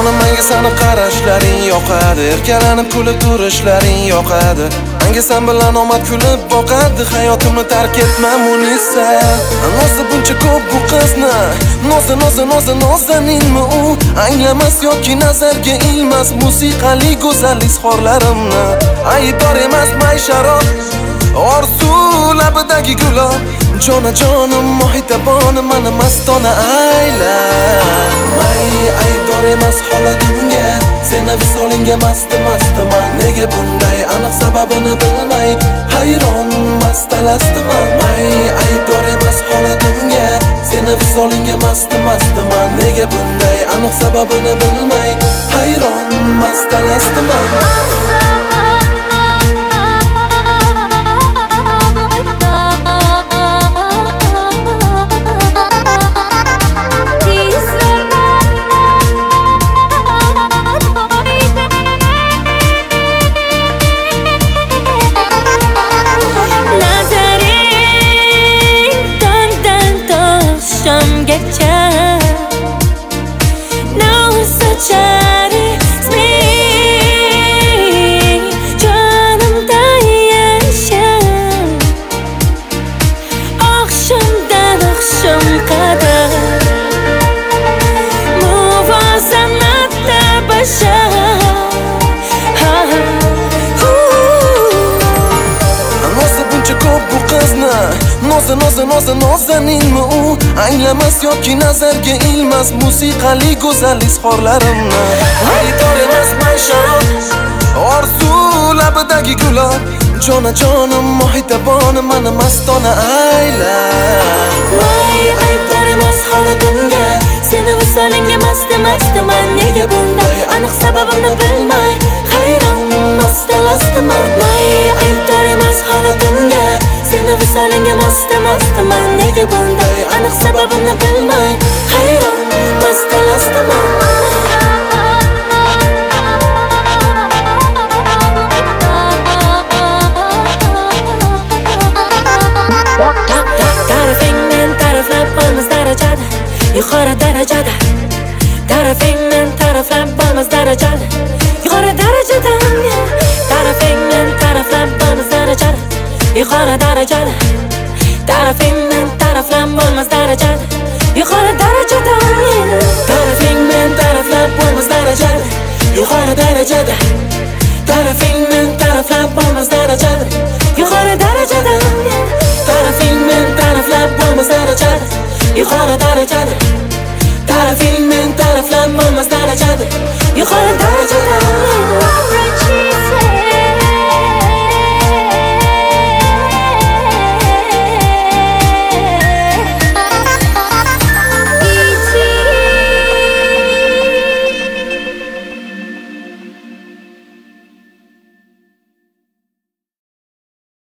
Jonim menga seni qarashlaring yoqadi, erkalanib kulib turishlaring yoqadi. Menga sen bilan omad kulib boqadi, hayotimni tark etma Munisa. Nozi buncha ko'p bu qizni, nozaninmi u? Anglamas yoki nazarga ilmas musiqali go'zal izhorlarimni. Aybdor emas maysharob, orzu labidagi gulob, jonim mohitabonim mana mastona ayla. Aybdor emas holatimga, seni visolingga mastiman. Nega bunday aniq sababini bilmay hayron mastalasdiman. Aybdor emas holatimga, seni visolingga mastiman. Nega bunday aniq sababini bilmay hayron mastalasdiman. Nozaninmi u? Anglamas yoki nazarga ilmas musiqali go'zal izhorlarimni. Aybdor emas maysharob, orzu labidagi gulob, jonim mohitabonim mana mastona ayla. Aybdor emas holatimga, seni visolingga mastiman. Nega bunday aniq sababini bilmay hayron mastalasdiman. Aybdor emas holatimga, seni visolingga mastiman. Nega bunday aniq sababini bilmay hayron mastalasdiman. Tarafingdan taraflab bo'lmas darajada, yuqori darajada. Tarafingdan taraflab bo'lmas darajada, yuqori darajada. Tarafingdan taraflab bo'lmas darajada, yuqori darajada. Tarafingdan taraflab bo'lmas darajada, yuqori darajada. Tarafingdan taraflab bo'lmas darajada, yuqori darajada.